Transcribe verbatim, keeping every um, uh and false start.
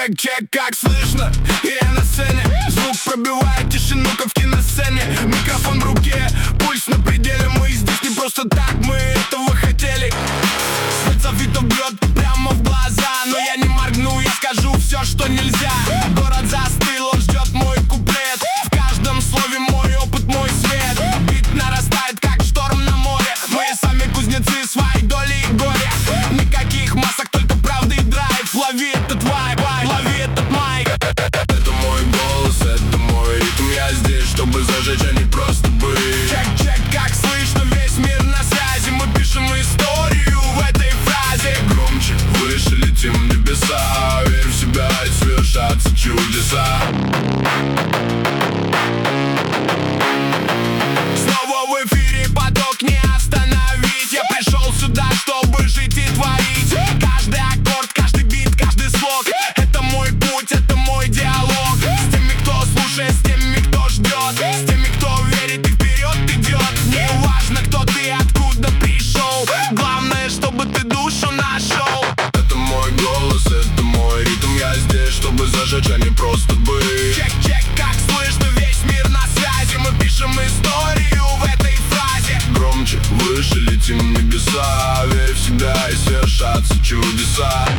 Чек, чек, как слышно? Я на сцене. Звук пробивает тишину, как в киносцене. Микрофон в руке, пульс на пределе. Мы здесь не просто так, мы этого хотели. Спецофитов бьет прямо в глаза, но я не моргну, я скажу все, что нельзя. Город застыл, он ждет мой куплет. В каждом слове мой опыт, мой свет. Бит нарастает, как шторм на море. Мы сами кузнецы своей доли и горя. Никаких масок, только правда и драйв. Лови этот вайб, лови этот майк. Это мой голос, это мой ритм. Я здесь, чтобы зажечь, а не просто быть. Чек, чек, как слышно, весь мир на связи. Мы пишем историю в этой фразе. Громче, выше летим в небеса. Верь в себя и совершатся чудеса. Снова в эфире поток не остановить. Я пришел сюда, чтобы жить и творить. Каждый аккорд, каждый бит, каждый слог. Это мой путь, это мой диалог. С теми, кто слушает, с теми, кто ждет. С теми, кто верит и вперед идет. Не важно, кто ты, откуда пришел. Главное, чтобы ты душу нашел. Это мой голос, это мой ритм. Я здесь, чтобы зажечь, а не просто быть. Чек, чек, как слышно, весь мир на связи. Мы пишем историю в этой фразе. Громче, выше летим в небеса. Верь в себя и совершатся чудеса.